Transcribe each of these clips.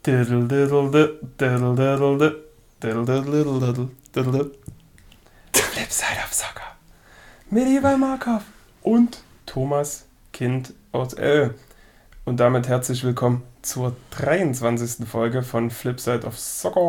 Flipside of Soccer mit Ivan Markov und Thomas Kind aus L. Und damit herzlich willkommen zur 23. Folge von Flipside of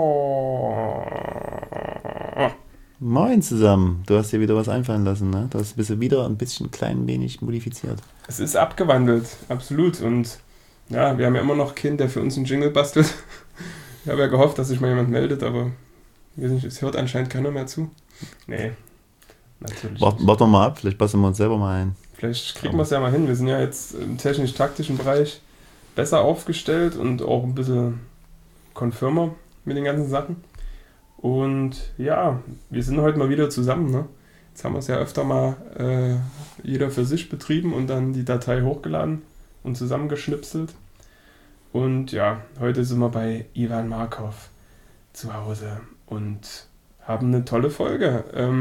Soccer. Moin zusammen, du hast dir wieder was einfallen lassen, ne? Du hast wieder ein bisschen klein wenig modifiziert. Es ist abgewandelt, absolut. Und ja, wir haben ja immer noch Kind, der für uns einen Jingle bastelt. Ich habe ja gehofft, dass sich mal jemand meldet, aber ich weiß nicht, es hört anscheinend keiner mehr zu. Nee, natürlich nicht. Warten wir mal ab, vielleicht passen wir uns selber mal ein. Vielleicht kriegen wir es ja mal hin. Wir sind ja jetzt im technisch-taktischen Bereich besser aufgestellt und auch ein bisschen confirmer mit den ganzen Sachen. Und ja, wir sind heute mal wieder zusammen, ne? Jetzt haben wir es ja öfter mal jeder für sich betrieben und dann die Datei hochgeladen und zusammengeschnipselt. Und ja, heute sind wir bei Ivan Markov zu Hause und haben eine tolle Folge.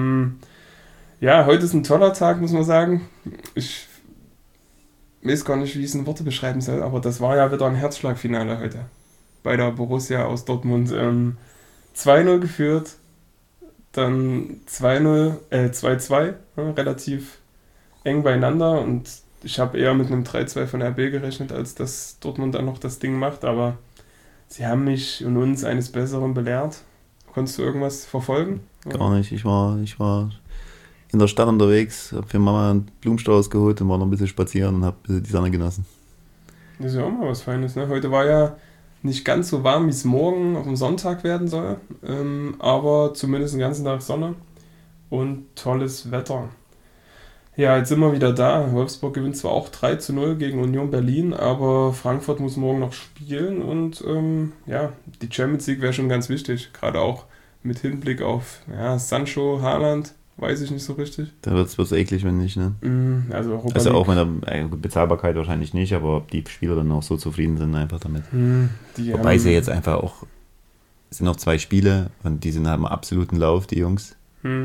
Ja, heute ist ein toller Tag, muss man sagen. Ich weiß gar nicht, wie ich es in Worte beschreiben soll, aber das war ja wieder ein Herzschlagfinale heute bei der Borussia aus Dortmund. 2-0 geführt, dann 2-2, relativ eng beieinander, und ich habe eher mit einem 3-2 von RB gerechnet, als dass Dortmund dann noch das Ding macht, aber sie haben mich und uns eines Besseren belehrt. Konntest du irgendwas verfolgen? Gar nicht, ich war in der Stadt unterwegs, habe für Mama einen Blumenstrauß geholt und war noch ein bisschen spazieren und habe die Sonne genossen. Das ist ja auch mal was Feines, ne? Heute war ja nicht ganz so warm, wie es morgen auf dem Sonntag werden soll, aber zumindest den ganzen Tag Sonne und tolles Wetter. Ja, jetzt sind wir wieder da. Wolfsburg gewinnt zwar auch 3-0 gegen Union Berlin, aber Frankfurt muss morgen noch spielen und ja, die Champions League wäre schon ganz wichtig, gerade auch mit Hinblick auf Sancho, Haaland, weiß ich nicht so richtig. Da wird es eklig, wenn nicht, ne? Also Europa also League. Auch mit der Bezahlbarkeit wahrscheinlich nicht, aber ob die Spieler dann auch so zufrieden sind einfach damit. Wobei sie jetzt einfach auch, es sind noch 2 Spiele und die haben einen absoluten Lauf, die Jungs.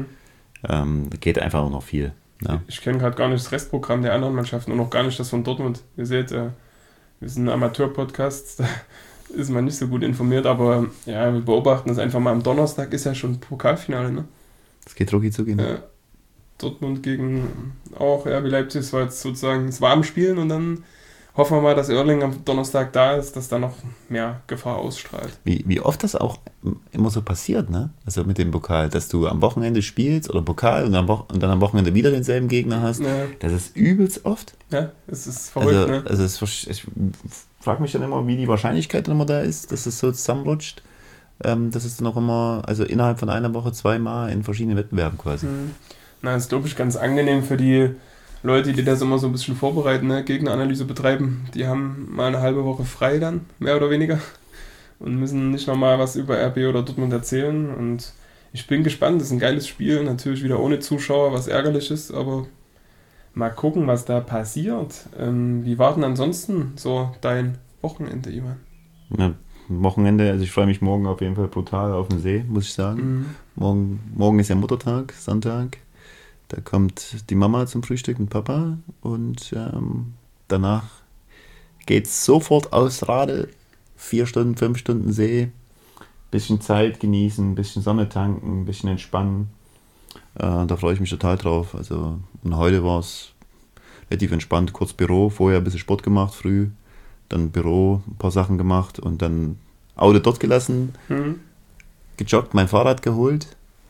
Geht einfach auch noch viel. Ja. Ich kenne gerade gar nicht das Restprogramm der anderen Mannschaften und auch gar nicht das von Dortmund. Ihr seht, wir sind ein Amateur-Podcast, da ist man nicht so gut informiert, aber ja, wir beobachten das einfach mal. Am Donnerstag ist ja schon Pokalfinale, ne? Das geht rucki zucki, ne? Ja, Dortmund gegen auch RB Leipzig, es war jetzt sozusagen, es war am Spielen und dann hoffen wir mal, dass Erling am Donnerstag da ist, dass da noch mehr Gefahr ausstrahlt. Wie oft das auch immer so passiert, ne? Also mit dem Pokal, dass du am Wochenende spielst oder Pokal und dann am Wochenende wieder denselben Gegner hast. Ja. Das ist übelst oft. Ja, es ist verrückt, ne? Also ich frage mich dann immer, wie die Wahrscheinlichkeit dann immer da ist, dass es so zusammenrutscht. Das ist dann auch immer, also innerhalb von einer Woche 2-mal in verschiedenen Wettbewerben quasi. Na, das ist, glaube ich, ganz angenehm für die Leute, die das immer so ein bisschen vorbereiten, ne? Gegneranalyse betreiben. Die haben mal eine halbe Woche frei dann, mehr oder weniger, und müssen nicht nochmal was über RB oder Dortmund erzählen. Und ich bin gespannt, das ist ein geiles Spiel, natürlich wieder ohne Zuschauer, was ärgerlich ist, aber mal gucken, was da passiert. Wie war denn ansonsten so dein Wochenende, Ivan? Ja, Wochenende, also ich freue mich morgen auf jeden Fall brutal auf den See, muss ich sagen. Morgen ist ja Muttertag, Sonntag. Da kommt die Mama zum Frühstück mit Papa und danach geht's sofort aus Radl. 4 Stunden, 5 Stunden See, bisschen Zeit genießen, bisschen Sonne tanken, bisschen entspannen. Da freue ich mich total drauf. Also, und heute war es relativ entspannt, kurz Büro, vorher ein bisschen Sport gemacht, früh, dann Büro, ein paar Sachen gemacht und dann Auto dort gelassen, gejoggt, mein Fahrrad geholt.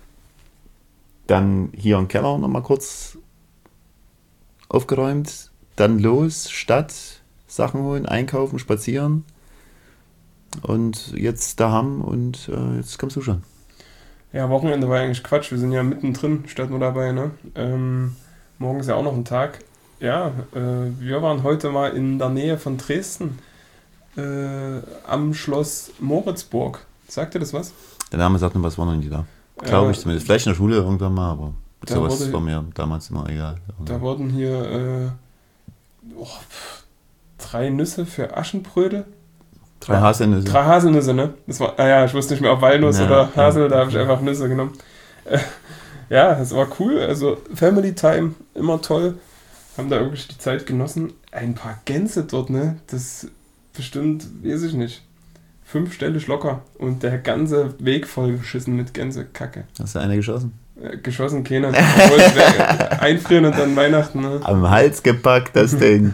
Dann hier im Keller nochmal kurz aufgeräumt. Dann los, Stadt, Sachen holen, einkaufen, spazieren. Und jetzt daheim und jetzt kommst du schon. Ja, Wochenende war eigentlich Quatsch. Wir sind ja mittendrin, statt nur dabei, ne? Morgen ist ja auch noch ein Tag. Ja, wir waren heute mal in der Nähe von Dresden am Schloss Moritzburg. Sagt dir das was? Der Name sagt mir was, war noch nie da. Glaube ich zumindest. Vielleicht in der Schule irgendwann mal, aber sowas war mir damals immer egal. Da wurden hier 3 Nüsse für Aschenbrödel. 3 Haselnüsse. 3 Haselnüsse, ne? Das war, ich wusste nicht mehr, ob Walnuss oder Hasel, da habe ich einfach Nüsse genommen. Ja, das war cool. Also Family Time, immer toll. Haben da wirklich die Zeit genossen. Ein paar Gänse dort, ne? Das bestimmt, weiß ich nicht, 5-stellig locker. Und der ganze Weg voll geschissen mit Gänsekacke. Hast du eine geschossen? Geschossen keiner. Obwohl es einfrieren und dann Weihnachten. Ne? Am Hals gepackt, das Ding.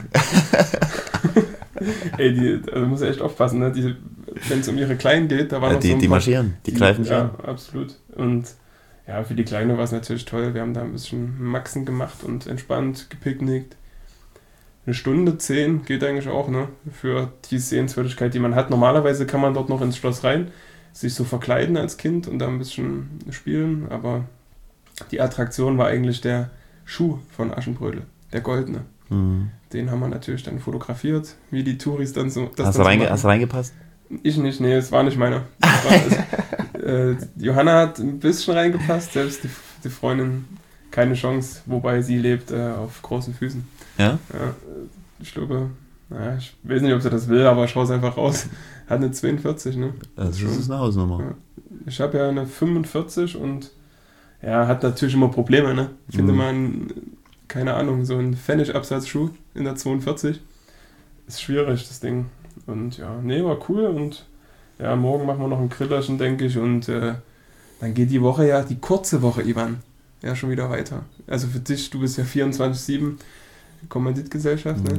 Ey, also muss echt aufpassen, ne? Wenn es um ihre Kleinen geht, da war noch die, so ein die paar, marschieren, die greifen dich an. Ja, absolut. Und ja, für die Kleine war es natürlich toll. Wir haben da ein bisschen Maxen gemacht und entspannt gepicknickt. 1:10 geht eigentlich auch, ne? Für die Sehenswürdigkeit, die man hat. Normalerweise kann man dort noch ins Schloss rein, sich so verkleiden als Kind und da ein bisschen spielen, aber die Attraktion war eigentlich der Schuh von Aschenbrödel, der goldene. Mhm. Den haben wir natürlich dann fotografiert, wie die Touris dann so... Hast du reingepasst? Ich nicht, nee, es war nicht meiner. Johanna hat ein bisschen reingepasst, selbst die Freundin keine Chance, wobei sie lebt auf großen Füßen. Ja? Ich glaube, ich weiß nicht, ob sie das will, aber schau es einfach raus. Hat eine 42, ne? Das ist eine Hausnummer. Ja. Ich habe ja eine 45 und ja, hat natürlich immer Probleme, ne? Finde man, keine Ahnung, so einen Pfennigabsatzschuh in der 42. Ist schwierig, das Ding. Und ja, nee, war cool und ja, morgen machen wir noch ein Grillerchen, denke ich, und dann geht die Woche ja, die kurze Woche, Ivan, ja schon wieder weiter. Also für dich, du bist ja 24/7 Kommanditgesellschaft, ne?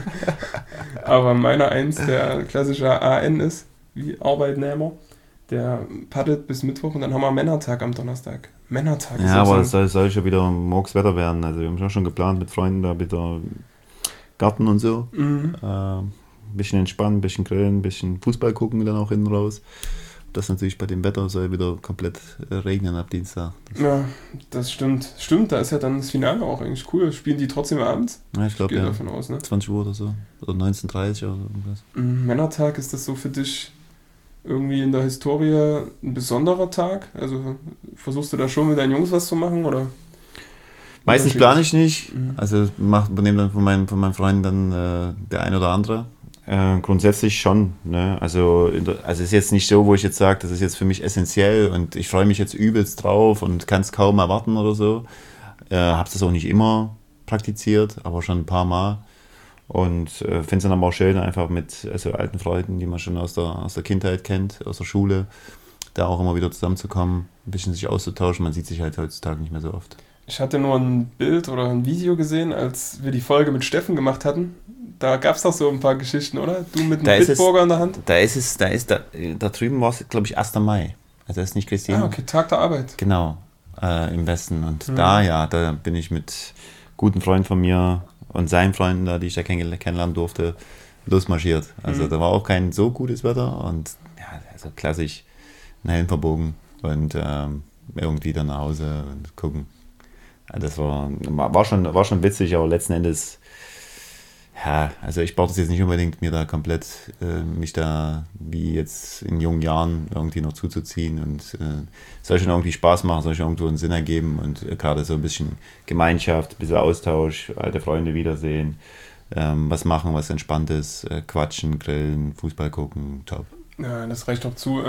Aber meiner eins, der klassische AN ist, wie Arbeitnehmer, der paddelt bis Mittwoch und dann haben wir Männertag am Donnerstag. Männertag. Ja, aber es soll schon wieder morgens Wetter werden. Also wir haben schon geplant mit Freunden da wieder Garten und so. Mhm. Ein bisschen entspannen, ein bisschen grillen, ein bisschen Fußball gucken dann auch hinten raus. Das natürlich bei dem Wetter soll wieder komplett regnen ab Dienstag. Ja, das stimmt. Stimmt, da ist ja dann das Finale auch eigentlich cool. Spielen die trotzdem abends? Ja, ich glaube, gehe ja. davon aus, ne? 20 Uhr oder so. Oder 19:30 oder irgendwas. Männertag, ist das so für dich irgendwie in der Historie ein besonderer Tag? Also versuchst du da schon mit deinen Jungs was zu machen, oder? Meistens plane ich nicht. Mhm. Also übernehme dann von meinen Freunden dann der ein oder andere. Grundsätzlich schon. Ne? Also es ist jetzt nicht so, wo ich jetzt sage, das ist jetzt für mich essentiell und ich freue mich jetzt übelst drauf und kann es kaum erwarten oder so. Habe das auch nicht immer praktiziert, aber schon ein paar Mal. Und finde es dann aber auch schön, einfach mit alten Freunden, die man schon aus der Kindheit kennt, aus der Schule, da auch immer wieder zusammenzukommen, ein bisschen sich auszutauschen. Man sieht sich halt heutzutage nicht mehr so oft. Ich hatte nur ein Bild oder ein Video gesehen, als wir die Folge mit Steffen gemacht hatten. Da gab es doch so ein paar Geschichten, oder? Du mit einem Bitburger in der Hand? Da drüben war es, glaube ich, 1. Mai. Also das ist nicht Christine. Ah, okay, Tag der Arbeit. Genau, im Westen. Und da bin ich mit guten Freunden von mir und seinen Freunden da, die ich da kennenlernen durfte, losmarschiert. Also da war auch kein so gutes Wetter und ja, also klassisch einen Helm verbogen und irgendwie dann nach Hause und gucken. Das war schon witzig, aber letzten Endes, ja, also ich brauche das jetzt nicht unbedingt, mir da komplett mich da wie jetzt in jungen Jahren irgendwie noch zuzuziehen und soll schon irgendwie Spaß machen, soll schon irgendwo einen Sinn ergeben und gerade so ein bisschen Gemeinschaft, ein bisschen Austausch, alte Freunde wiedersehen, was machen, was entspannt ist, quatschen, grillen, Fußball gucken, top. Ja, das reicht doch zu.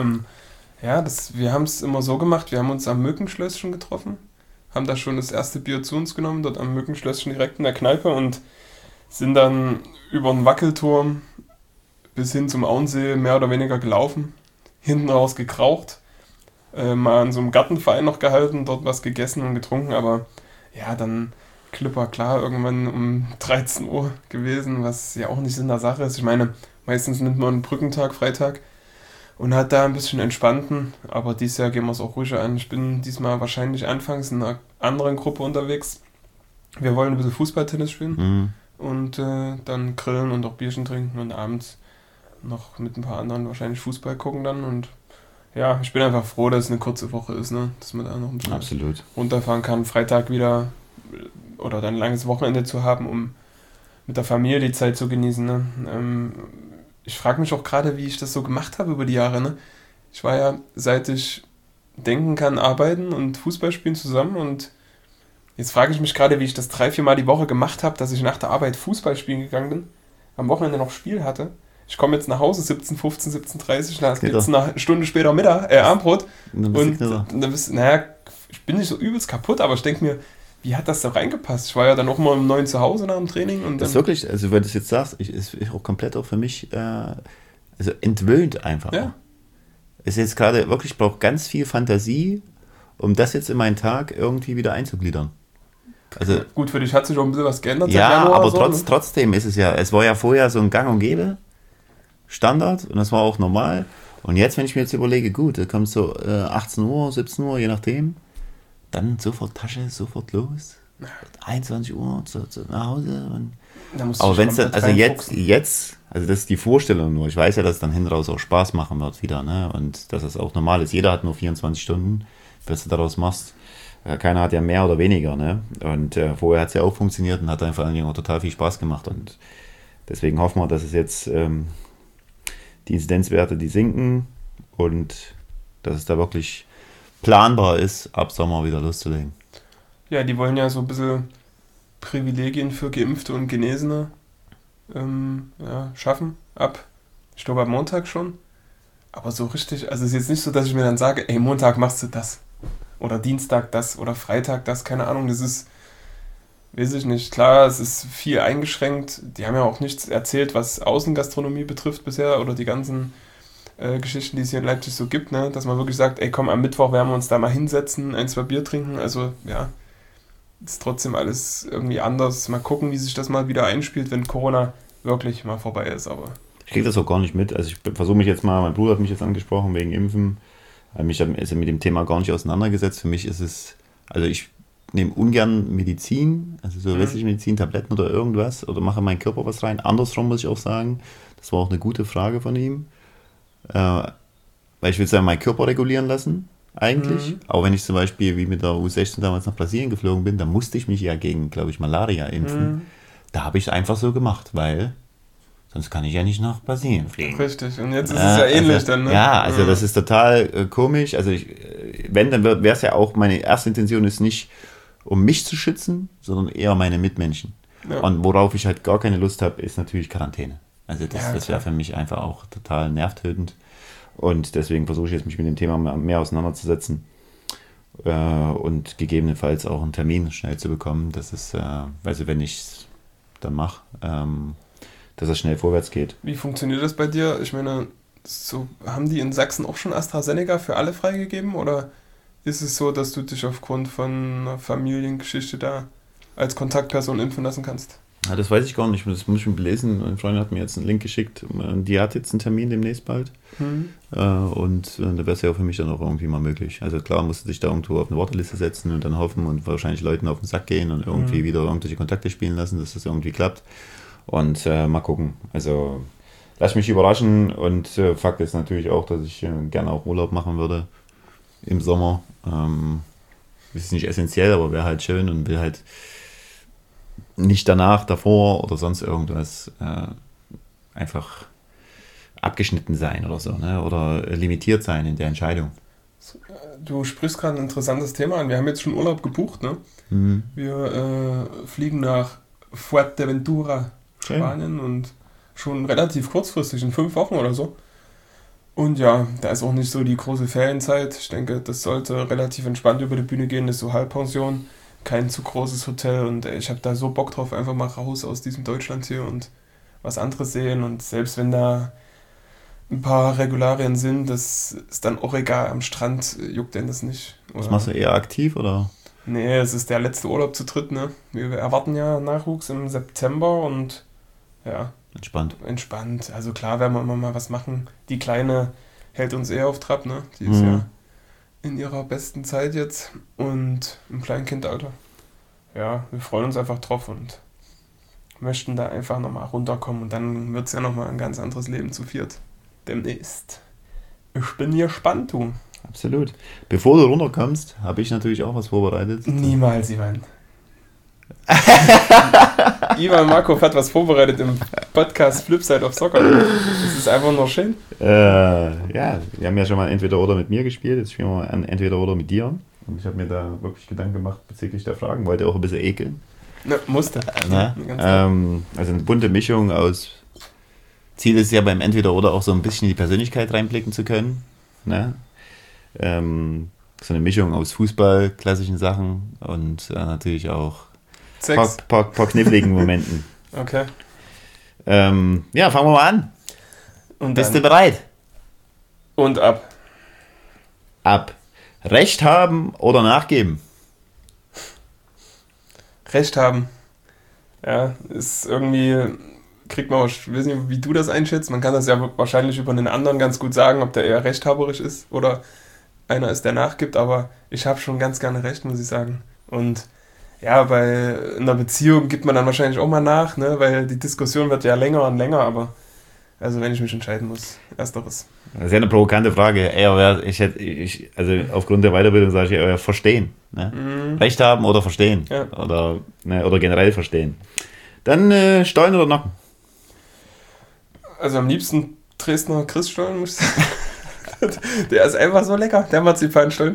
Wir haben es immer so gemacht, wir haben uns am Mückenschlösschen getroffen, haben da schon das erste Bier zu uns genommen, dort am Mückenschlösschen direkt in der Kneipe und sind dann über den Wackelturm bis hin zum Auensee mehr oder weniger gelaufen, hinten raus gekraucht, mal an so einem Gartenverein noch gehalten, dort was gegessen und getrunken, aber ja, dann klipper klar irgendwann um 13 Uhr gewesen, was ja auch nicht in der Sache ist. Ich meine, meistens nimmt man einen Brückentag, Freitag und hat da ein bisschen entspannten, aber dieses Jahr gehen wir es auch ruhiger an. Ich bin diesmal wahrscheinlich anfangs in einer anderen Gruppe unterwegs. Wir wollen ein bisschen Fußball-Tennis spielen und dann grillen und auch Bierchen trinken und abends noch mit ein paar anderen wahrscheinlich Fußball gucken dann und ja, ich bin einfach froh, dass es eine kurze Woche ist, ne? Dass man da noch ein bisschen runterfahren kann, Freitag wieder oder dann ein langes Wochenende zu haben, um mit der Familie die Zeit zu genießen, ne? Ich frage mich auch gerade, wie ich das so gemacht habe über die Jahre, ne? Ich war ja, seit ich denken kann, arbeiten und Fußball spielen zusammen und jetzt frage ich mich gerade, wie ich das 3-4 Mal die Woche gemacht habe, dass ich nach der Arbeit Fußball spielen gegangen bin, am Wochenende noch Spiel hatte. Ich komme jetzt nach Hause 17:15, 17:30, da gibt es eine Stunde später Abendbrot und dann ich bin nicht so übelst kaputt, aber ich denke mir, wie hat das da reingepasst? Ich war ja dann auch mal um 9 zu Hause nach dem Training. Und das ist wirklich, also wenn du es jetzt sagst, ist auch komplett auch für mich Also entwöhnt einfach. Ja. Es ist jetzt gerade wirklich, ich brauche ganz viel Fantasie, um das jetzt in meinen Tag irgendwie wieder einzugliedern. Also, gut, für dich hat sich auch ein bisschen was geändert ja, seit Januar aber oder so, trotzdem ist es war ja vorher so ein Gang und Gäbe, Standard, und das war auch normal. Und jetzt, wenn ich mir jetzt überlege, gut, da kommt so 18 Uhr, 17 Uhr, je nachdem, dann sofort Tasche, sofort los, 21 Uhr nach Hause. Und aber wenn es dann, also jetzt, also das ist die Vorstellung nur, ich weiß ja, dass es dann hinten raus auch Spaß machen wird wieder, ne? Und dass es auch normal ist, jeder hat nur 24 Stunden, was du daraus machst. Keiner hat ja mehr oder weniger, ne? Und vorher hat es ja auch funktioniert und hat dann vor allen Dingen auch total viel Spaß gemacht. Und deswegen hoffen wir, dass es jetzt die Inzidenzwerte, die sinken und dass es da wirklich planbar ist, ab Sommer wieder loszulegen. Ja, die wollen ja so ein bisschen Privilegien für Geimpfte und Genesene schaffen, ich glaube ab Montag schon. Aber so richtig, also es ist jetzt nicht so, dass ich mir dann sage, ey, Montag machst du das. Oder Dienstag das oder Freitag das, keine Ahnung, das ist, weiß ich nicht, klar, es ist viel eingeschränkt, die haben ja auch nichts erzählt, was Außengastronomie betrifft bisher oder die ganzen Geschichten, die es hier in Leipzig so gibt, ne, dass man wirklich sagt, ey komm, am Mittwoch werden wir uns da mal hinsetzen, 1-2 Bier trinken, also ja, ist trotzdem alles irgendwie anders, mal gucken, wie sich das mal wieder einspielt, wenn Corona wirklich mal vorbei ist, aber... Ich kriege das auch gar nicht mit, also ich versuche mich jetzt mal, mein Bruder hat mich jetzt angesprochen wegen Impfen, mich ist mit dem Thema gar nicht auseinandergesetzt. Für mich ist es, also ich nehme ungern Medizin, also so westliche Medizin, Tabletten oder irgendwas, oder mache in meinen Körper was rein. Andersrum muss ich auch sagen, das war auch eine gute Frage von ihm, weil ich will es ja meinen Körper regulieren lassen, eigentlich. Auch wenn ich zum Beispiel wie mit der U16 damals nach Brasilien geflogen bin, da musste ich mich ja gegen, glaube ich, Malaria impfen. Da habe ich es einfach so gemacht, weil... Sonst kann ich ja nicht nach Brasilien fliegen. Richtig, und jetzt ist es ja ähnlich also, dann, ne? Ja, also das ist total komisch. Also dann wäre es ja auch, meine erste Intention ist nicht, um mich zu schützen, sondern eher meine Mitmenschen. Ja. Und worauf ich halt gar keine Lust habe, ist natürlich Quarantäne. Also das wäre für mich einfach auch total nervtötend. Und deswegen versuche ich jetzt, mich mit dem Thema mehr auseinanderzusetzen. Und gegebenenfalls auch einen Termin schnell zu bekommen. Das ist, also wenn ich es dann mache, dass es schnell vorwärts geht. Wie funktioniert das bei dir? Ich meine, so haben die in Sachsen auch schon AstraZeneca für alle freigegeben oder ist es so, dass du dich aufgrund von einer Familiengeschichte da als Kontaktperson impfen lassen kannst? Ja, das weiß ich gar nicht, das muss ich mir belesen. Eine Freundin hat mir jetzt einen Link geschickt, die hat jetzt einen Termin demnächst bald und da wäre es ja für mich dann auch irgendwie mal möglich. Also klar, musst du dich da irgendwo auf eine Warteliste setzen und dann hoffen und wahrscheinlich Leuten auf den Sack gehen und irgendwie wieder irgendwelche Kontakte spielen lassen, dass das irgendwie klappt. Und mal gucken. Also lass mich überraschen. Und Fakt ist natürlich auch, dass ich gerne auch Urlaub machen würde im Sommer. Ist nicht essentiell, aber wäre halt schön und will halt nicht danach, davor oder sonst irgendwas einfach abgeschnitten sein oder so, ne? Oder limitiert sein in der Entscheidung. Du sprichst gerade ein interessantes Thema an. Wir haben jetzt schon Urlaub gebucht, ne? Wir fliegen nach Fuerteventura, Spanien und schon relativ kurzfristig, in 5 Wochen oder so. Und ja, da ist auch nicht so die große Ferienzeit. Ich denke, das sollte relativ entspannt über die Bühne gehen. Das ist so Halbpension, kein zu großes Hotel und ich habe da so Bock drauf, einfach mal raus aus diesem Deutschland hier und was anderes sehen. Und selbst wenn da ein paar Regularien sind, das ist dann auch egal. Am Strand juckt denn das nicht. Oder? Was machst du, eher aktiv oder? Nee, es ist der letzte Urlaub zu dritt, ne? Wir erwarten ja Nachwuchs im September und ja. Entspannt. Also klar werden wir immer mal was machen. Die Kleine hält uns eher auf Trab, ne? Die ist ja in ihrer besten Zeit jetzt und im Kleinkindalter. Ja, wir freuen uns einfach drauf und möchten da einfach nochmal runterkommen und dann wird es ja nochmal ein ganz anderes Leben zu viert. Demnächst. Ich bin gespannt, du. Absolut. Bevor du runterkommst, habe ich natürlich auch was vorbereitet. Niemals, Ivan. Ivan Markov hat was vorbereitet im Podcast Flipside of Soccer. Das ist einfach nur schön. Ja, wir haben ja schon mal Entweder-Oder mit mir gespielt. Jetzt spielen wir mal an Entweder-Oder mit dir. Und ich habe mir da wirklich Gedanken gemacht bezüglich der Fragen. Wollte auch ein bisschen ekeln. Ne, musste. Also eine bunte Mischung aus... Ziel ist ja beim Entweder-Oder auch so ein bisschen in die Persönlichkeit reinblicken zu können. Ne? So eine Mischung aus Fußball, klassischen Sachen und natürlich auch paar kniffligen Momenten. Okay. Ja, fangen wir mal an. Und Bist du bereit? Und ab. Ab. Recht haben oder nachgeben? Recht haben. Ja, ist irgendwie, kriegt man, ich weiß nicht, wie du das einschätzt, man kann das ja wahrscheinlich über einen anderen ganz gut sagen, ob der eher rechthaberisch ist oder einer ist, der nachgibt, aber ich habe schon ganz gerne Recht, muss ich sagen. Und ja, bei einer Beziehung gibt man dann wahrscheinlich auch mal nach, ne, weil die Diskussion wird ja länger und länger, aber also wenn ich mich entscheiden muss, ersteres. Das ist ja eine provokante Frage. Also aufgrund der Weiterbildung sage ich eher verstehen. Ne? Recht haben oder verstehen. Ja. Oder generell verstehen. Dann Stollen oder Nocken? Also am liebsten Dresdner Christstollen, muss ich sagen. Der ist einfach so lecker, der Marzipanstollen.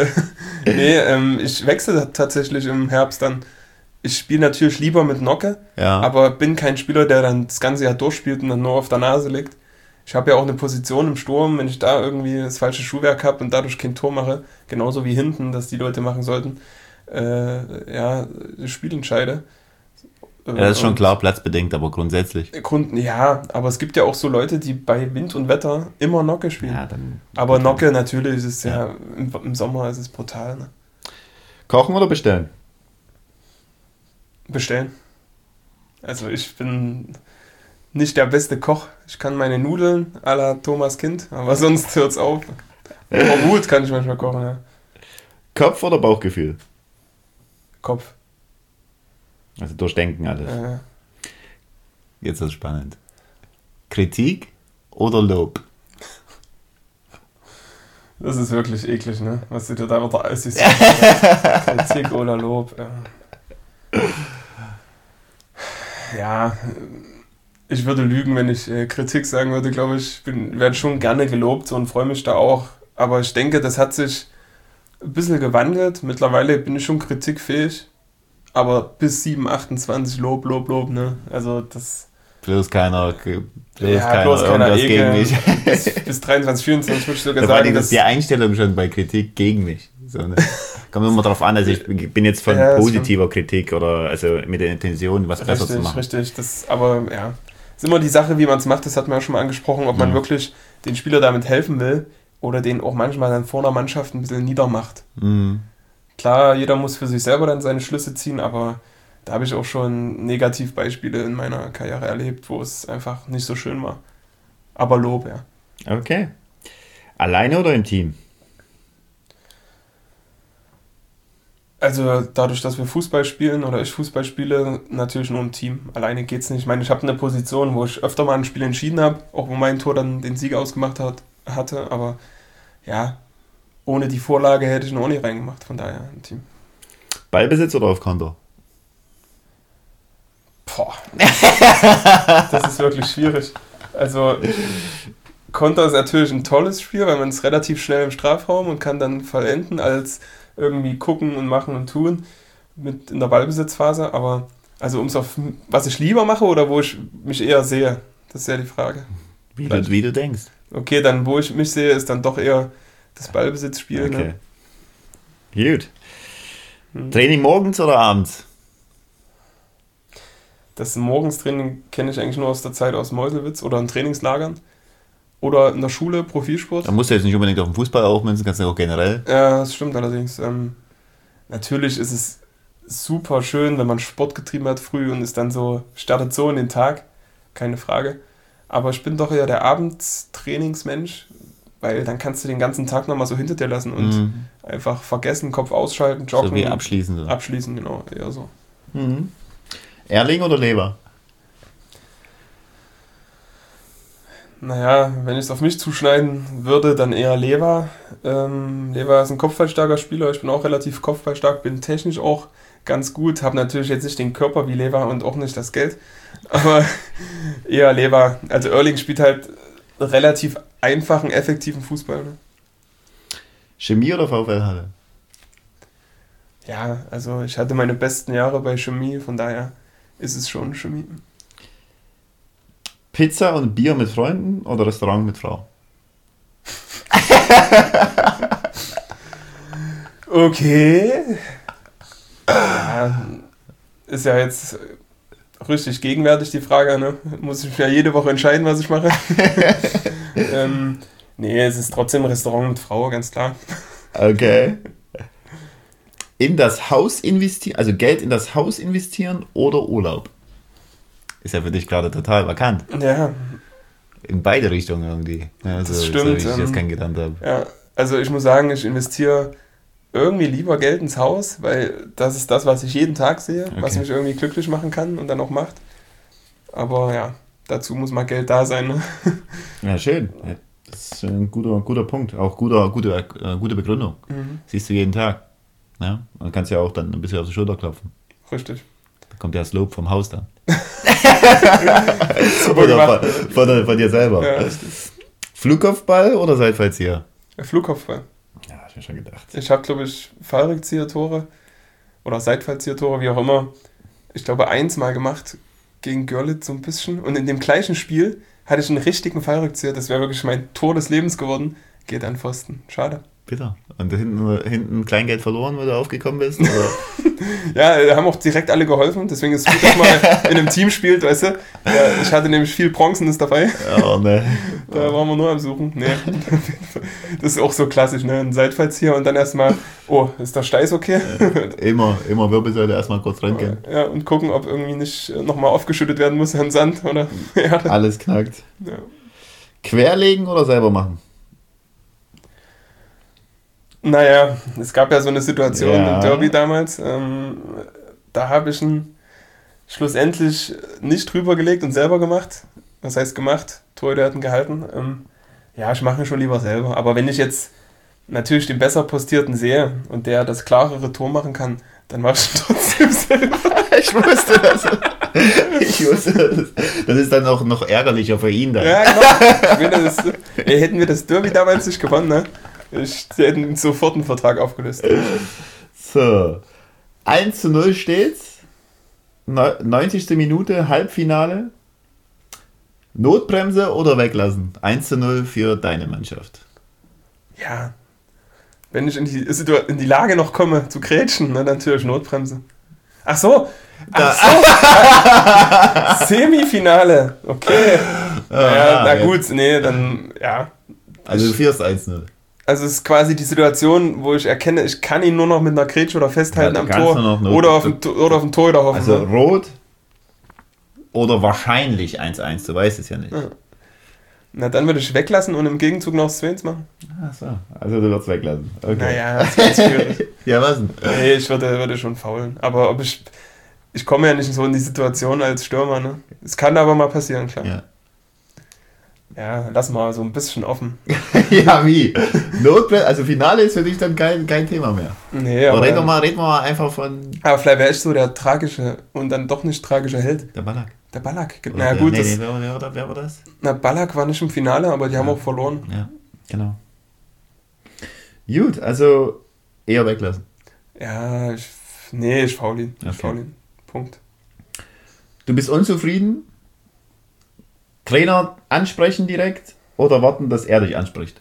Ich wechsle tatsächlich im Herbst dann. Ich spiele natürlich lieber mit Nocke, aber bin kein Spieler, der dann das ganze Jahr durchspielt und dann nur auf der Nase liegt. Ich habe ja auch eine Position im Sturm, wenn ich da irgendwie das falsche Schuhwerk habe und dadurch kein Tor mache, genauso wie hinten, dass die Leute machen sollten, das Spiel entscheide. Ja, das ist schon klar, platzbedingt, aber grundsätzlich. Ja, aber es gibt ja auch so Leute, die bei Wind und Wetter immer Nocke spielen. Ja, dann aber Nocke natürlich ist ja im Sommer ist es brutal. Ne? Kochen oder bestellen? Bestellen. Also ich bin nicht der beste Koch. Ich kann meine Nudeln à la Thomas Kind, aber sonst hört's auf. Aber gut kann ich manchmal kochen, ja. Kopf oder Bauchgefühl? Kopf. Also durchdenken alles. Jetzt ist es spannend. Kritik oder Lob? Das ist wirklich eklig, ne? Was du dir da wieder aussiehst. Kritik oder Lob. Ja, ich würde lügen, wenn ich Kritik sagen würde, glaube ich. Werde schon gerne gelobt so, und freue mich da auch. Aber ich denke, das hat sich ein bisschen gewandelt. Mittlerweile bin ich schon kritikfähig. Aber bis 7,28 Lob, ne? Also das... Bloß keiner irgendwas gegen mich. Bis 23, 24 würde ich sogar sagen. Das ist die Einstellung schon bei Kritik gegen mich. So, ne? Kommt immer darauf an, also ich bin jetzt von positiver Kritik oder also mit der Intention, was besser zu machen. Richtig, aber ja, ist immer die Sache, wie man es macht, das hatten wir ja schon mal angesprochen, ob man wirklich den Spieler damit helfen will oder den auch manchmal dann vor einer Mannschaft ein bisschen niedermacht. Klar, jeder muss für sich selber dann seine Schlüsse ziehen, aber da habe ich auch schon Negativbeispiele in meiner Karriere erlebt, wo es einfach nicht so schön war. Aber Lob, ja. Okay. Alleine oder im Team? Also dadurch, dass wir Fußball spielen oder ich Fußball spiele, natürlich nur im Team. Alleine geht's nicht. Ich meine, ich habe eine Position, wo ich öfter mal ein Spiel entschieden habe, auch wo mein Tor dann den Sieg ausgemacht hatte, aber ja, ohne die Vorlage hätte ich ihn auch nicht reingemacht, von daher im Team. Ballbesitz oder auf Konter? Boah. Das ist wirklich schwierig. Also Konter ist natürlich ein tolles Spiel, weil man es relativ schnell im Strafraum und kann dann vollenden als irgendwie gucken und machen und tun mit in der Ballbesitzphase, aber also was ich lieber mache oder wo ich mich eher sehe, das ist ja die Frage. Wie du denkst. Okay, dann wo ich mich sehe, ist dann doch eher das Ballbesitzspiel. Okay. Ne? Gut. Training morgens oder abends? Das Morgenstraining kenne ich eigentlich nur aus der Zeit aus Meuselwitz oder in Trainingslagern. Oder in der Schule, Profilsport. Da musst du jetzt nicht unbedingt auf den Fußball aufmünzen, kannst du auch generell. Ja, das stimmt allerdings. Natürlich ist es super schön, wenn man Sport getrieben hat früh und ist dann startet so in den Tag. Keine Frage. Aber ich bin doch eher der Abendstrainingsmensch, weil dann kannst du den ganzen Tag nochmal so hinter dir lassen und einfach vergessen, Kopf ausschalten, joggen. So wie abschließen. So. Abschließen, genau, eher so. Erling oder Lever? Naja, wenn ich es auf mich zuschneiden würde, dann eher Lever. Lever ist ein kopfballstarker Spieler, ich bin auch relativ kopfballstark, bin technisch auch ganz gut, habe natürlich jetzt nicht den Körper wie Lever und auch nicht das Geld, aber eher Lever. Also Erling spielt halt relativ einfachen, effektiven Fußball. Ne? Chemie oder VfL Halle? Ja, also ich hatte meine besten Jahre bei Chemie, von daher ist es schon Chemie. Pizza und Bier mit Freunden oder Restaurant mit Frau? Okay. Ja, ist ja jetzt richtig gegenwärtig die Frage, ne? Muss ich ja jede Woche entscheiden, was ich mache. Nee, es ist trotzdem ein Restaurant mit Frau, ganz klar. Okay. In das Haus investieren, also Geld in das Haus investieren oder Urlaub? Ist ja für dich gerade total vakant. Ja. In beide Richtungen irgendwie. Ja, das stimmt. So wie ich jetzt kennengelernt habe. Ja, also ich muss sagen, ich investiere irgendwie lieber Geld ins Haus, weil das ist das, was ich jeden Tag sehe, was mich irgendwie glücklich machen kann und dann auch macht. Aber ja, dazu muss mal Geld da sein. Ne? Ja, schön. Das ist ein guter Punkt. Auch gute Begründung. Siehst du jeden Tag. Ja? Und kannst ja auch dann ein bisschen auf die Schulter klopfen. Richtig. Da kommt ja das Lob vom Haus dann. Super oder von dir selber. Ja, Flugkopfball oder Seitfallzieher? Flugkopfball. Ja, hab ich mir schon gedacht. Ich habe, glaube ich, Fallrückzieher-Tore oder Seitfallzieher-Tore, wie auch immer. Ich glaube, 1 mal gemacht gegen Görlitz so ein bisschen. Und in dem gleichen Spiel hatte ich einen richtigen Fallrückzieher. Das wäre wirklich mein Tor des Lebens geworden. Geht an Pfosten. Schade. Bitter. Und hinten Kleingeld verloren, weil du aufgekommen bist? Oder? Ja, haben auch direkt alle geholfen. Deswegen ist es gut, dass man in einem Team spielt, weißt du. Ja, ich hatte nämlich viel Bronzenes dabei. Oh, ne. Da waren wir nur am Suchen. Nee. Das ist auch so klassisch, ne? Ein Seitfallzieher und dann erstmal, oh, ist der Steiß okay? Immer Wirbelsäule erstmal kurz reingehen. Ja, und gucken, ob irgendwie nicht nochmal aufgeschüttet werden muss an Sand oder Erde. Alles knackt. Ja. Querlegen oder selber machen? Naja, es gab ja so eine Situation im Derby damals. Da habe ich ihn schlussendlich nicht drüber gelegt und selber gemacht. Was heißt gemacht? Torhüter hatten gehalten. Ja, ich mache ihn schon lieber selber. Aber wenn ich jetzt natürlich den besser postierten sehe und der das klarere Tor machen kann, dann mache ich ihn trotzdem selber. Ich wusste das. Das ist dann auch noch ärgerlicher für ihn dann. Ja, genau. Hätten wir das Derby damals nicht gewonnen, ne? Sie hätten sofort einen Vertrag aufgelöst. So. 1:0 steht's. 90. Minute, Halbfinale. Notbremse oder weglassen? 1:0 für deine Mannschaft. Ja. Wenn ich in die Lage noch komme, zu grätschen, ne, natürlich Notbremse. Ach so. Semifinale. Okay. Na gut, nee, dann, ja. Also du führst 1:0. Also es ist quasi die Situation, wo ich erkenne, ich kann ihn nur noch mit einer Grätsche oder festhalten am Tor oder auf dem Torhüter hoffen. Also rot oder wahrscheinlich 1:1, du weißt es ja nicht. Ja. Na, dann würde ich weglassen und im Gegenzug noch das 2 machen. Ach so, also du würdest weglassen. Okay. Naja, das ist ganz schwierig. Ja, was denn? Nee, ich würde schon faulen. Aber ich komme ja nicht so in die Situation als Stürmer, ne? Es kann aber mal passieren, klar. Ja, lass mal so ein bisschen offen. Ja, wie? Also Finale ist für dich dann kein Thema mehr. Nee, aber reden wir mal einfach von... Aber vielleicht wäre ich so der tragische und dann doch nicht tragische Held. Der Ballack. Der Ballack. Na gut, wer war das? Na, Ballack war nicht im Finale, aber die haben auch verloren. Ja, genau. Gut, also eher weglassen. Ja, ich faul ihn. Ich faul ihn. Punkt. Du bist unzufrieden? Trainer ansprechen direkt oder warten, dass er dich anspricht?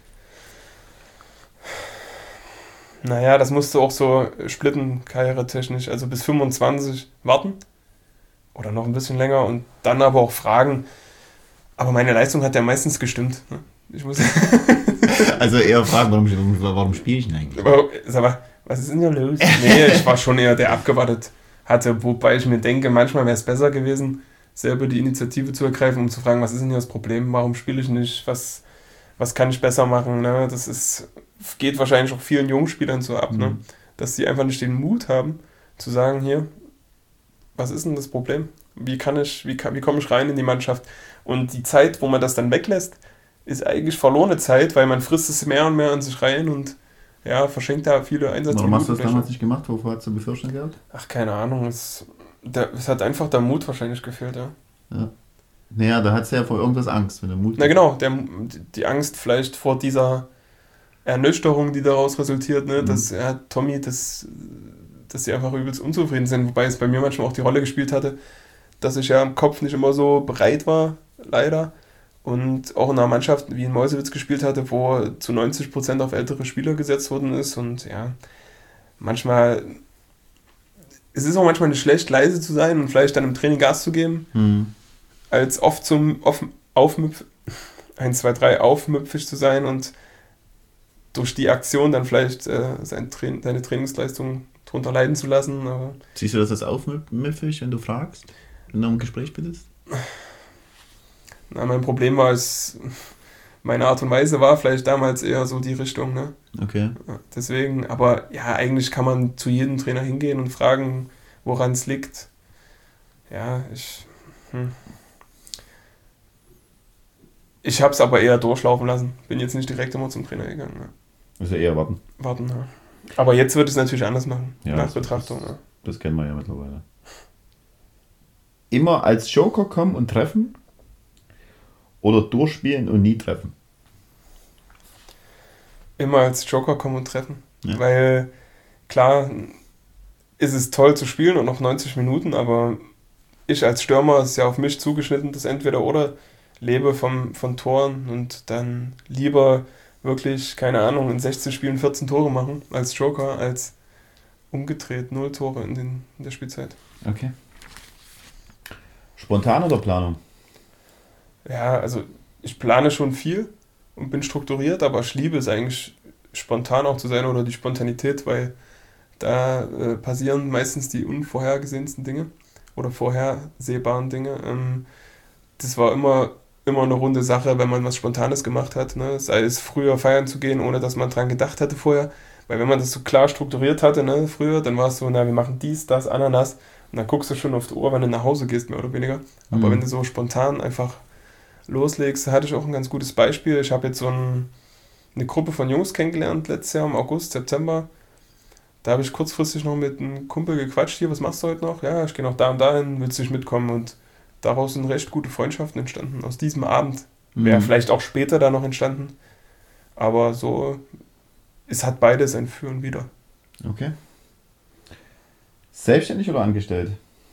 Naja, das musst du auch so splitten, karrieretechnisch. Also bis 25 warten oder noch ein bisschen länger und dann aber auch fragen. Aber meine Leistung hat ja meistens gestimmt. Ne? Ich muss also eher fragen, warum spiele ich denn eigentlich? Sag mal, was ist denn da los? Nee, ich war schon eher der abgewartet hatte, wobei ich mir denke, manchmal wäre es besser gewesen, selber die Initiative zu ergreifen, um zu fragen, was ist denn hier das Problem, warum spiele ich nicht, was kann ich besser machen, ne? Geht wahrscheinlich auch vielen Jungspielern so ab, ne? Dass sie einfach nicht den Mut haben, zu sagen, hier, was ist denn das Problem? Wie komme ich rein in die Mannschaft? Und die Zeit, wo man das dann weglässt, ist eigentlich verlorene Zeit, weil man frisst es mehr und mehr an sich rein und ja, verschenkt da viele Einsatzminuten. Warum hast du das damals nicht gemacht? Wovor hast du Befürchtung gehabt? Ach, keine Ahnung, es hat einfach der Mut wahrscheinlich gefehlt, ja. Naja, da hat es ja vor irgendwas Angst, wenn der Mut... Na genau, die Angst vielleicht vor dieser Ernüchterung, die daraus resultiert, ne? Dass Tommy, dass sie einfach übelst unzufrieden sind, wobei es bei mir manchmal auch die Rolle gespielt hatte, dass ich ja im Kopf nicht immer so bereit war, leider, und auch in einer Mannschaft wie in Meuselwitz gespielt hatte, wo zu 90% auf ältere Spieler gesetzt worden ist und ja, manchmal es ist auch manchmal nicht schlecht, leise zu sein und vielleicht dann im Training Gas zu geben, als oft zum aufmüpfig zu sein und durch die Aktion dann vielleicht seine Trainingsleistung drunter leiden zu lassen. Aber siehst du das als aufmüpfig, wenn du fragst? Wenn du um Gespräch bittest? Na, mein Problem war, meine Art und Weise war vielleicht damals eher so die Richtung. Ne? Okay. Ja, deswegen, aber ja, eigentlich kann man zu jedem Trainer hingehen und fragen, woran es liegt. Ja, ich habe es aber eher durchlaufen lassen. Bin jetzt nicht direkt immer zum Trainer gegangen. Ne? Also eher warten. Warten, ja. Aber jetzt würde ich es natürlich anders machen, ja, nach Betrachtung. Ja. Das kennen wir ja mittlerweile. Immer als Joker kommen und treffen oder durchspielen und nie treffen? Immer als Joker kommen und treffen. Ja. Weil, klar, ist es toll zu spielen und noch 90 Minuten, aber ich als Stürmer, ist ja auf mich zugeschnitten, das Entweder-Oder, lebe von Toren und dann lieber wirklich, keine Ahnung, in 16 Spielen 14 Tore machen als Joker, als umgedreht 0 Tore in der Spielzeit. Okay. Spontan oder Planung? Ja, also ich plane schon viel und bin strukturiert, aber ich liebe es eigentlich, spontan auch zu sein oder die Spontanität, weil da passieren meistens die unvorhergesehensten Dinge oder vorhersehbaren Dinge. Das war immer eine runde Sache, wenn man was Spontanes gemacht hat, ne? Sei es früher feiern zu gehen, ohne dass man dran gedacht hatte vorher. Weil wenn man das so klar strukturiert hatte, ne, früher, dann war es so, na, wir machen dies, das, Ananas. Und dann guckst du schon auf die Uhr, wenn du nach Hause gehst, mehr oder weniger. Aber wenn du so spontan einfach loslegst, da hatte ich auch ein ganz gutes Beispiel. Ich habe jetzt so eine Gruppe von Jungs kennengelernt, letztes Jahr im August, September. Da habe ich kurzfristig noch mit einem Kumpel gequatscht. Hier, was machst du heute noch? Ja, ich gehe noch da und dahin, willst du nicht mitkommen? Und daraus sind recht gute Freundschaften entstanden. Aus diesem Abend. Wäre vielleicht auch später da noch entstanden. Aber so, es hat beides ein Für und Wider. Okay. Selbstständig oder angestellt?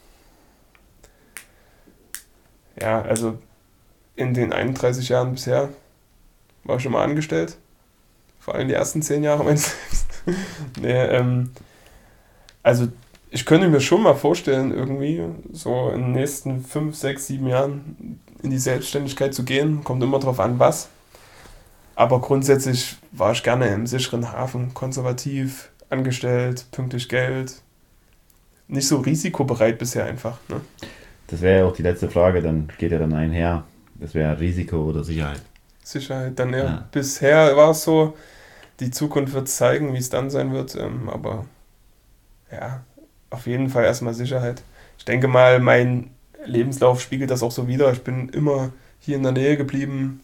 Ja, also in den 31 Jahren bisher war ich schon mal angestellt. Vor allem die ersten 10 Jahre meines Lebens. Also ich könnte mir schon mal vorstellen, irgendwie so in den nächsten 5, 6, 7 Jahren in die Selbstständigkeit zu gehen. Kommt immer drauf an, was. Aber grundsätzlich war ich gerne im sicheren Hafen, konservativ, angestellt, pünktlich Geld. Nicht so risikobereit bisher einfach. Ne? Das wäre ja auch die letzte Frage, dann geht ja dann einher. Das wäre Risiko oder Sicherheit. Sicherheit, dann eher. Ja. Bisher war es so, die Zukunft wird zeigen, wie es dann sein wird. Aber ja, auf jeden Fall erstmal Sicherheit. Ich denke mal, mein Lebenslauf spiegelt das auch so wider. Ich bin immer hier in der Nähe geblieben.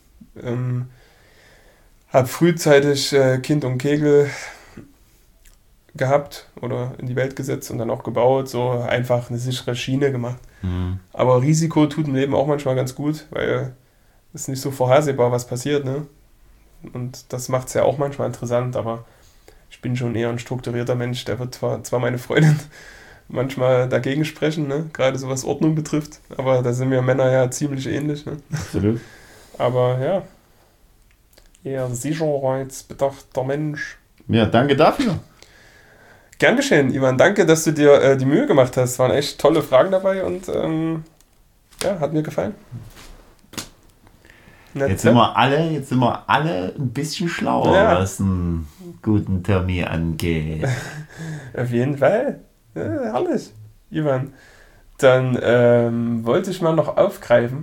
Habe frühzeitig Kind und Kegel gehabt oder in die Welt gesetzt und dann auch gebaut, so einfach eine sichere Schiene gemacht. Aber Risiko tut im Leben auch manchmal ganz gut, weil es nicht so vorhersehbar, was passiert, ne? Und das macht es ja auch manchmal interessant, aber ich bin schon eher ein strukturierter Mensch, der wird zwar meine Freundin manchmal dagegen sprechen, ne? Gerade so was Ordnung betrifft, aber da sind wir Männer ja ziemlich ähnlich, ne? Absolut. Aber ja, eher sicherheitsbedachter Mensch. Ja, danke dafür. Gern geschehen, Ivan. Danke, dass du dir die Mühe gemacht hast. Es waren echt tolle Fragen dabei und ja, hat mir gefallen. Jetzt sind wir alle ein bisschen schlauer, ja, was einen guten Termin angeht. Auf jeden Fall. Ja, herrlich, Ivan. Dann wollte ich mal noch aufgreifen,